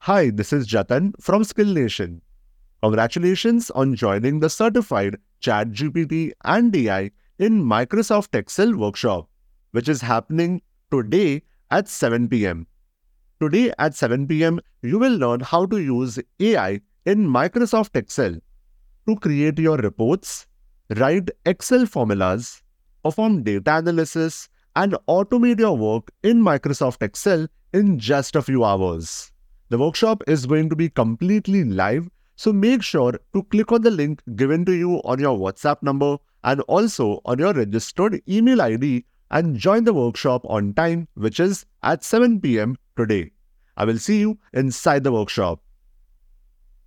Hi, this is Jatan from Skill Nation. Congratulations on joining the certified ChatGPT and AI in Microsoft Excel workshop, which is happening today at 7 pm. Today at 7 pm, you will learn how to use AI in Microsoft Excel to create your reports, write Excel formulas, perform data analysis, and automate your work in Microsoft Excel in just a few hours. The workshop is going to be completely live, so make sure to click on the link given to you on your WhatsApp number and also on your registered email ID and join the workshop on time, which is at 7 pm today. I will see you inside the workshop.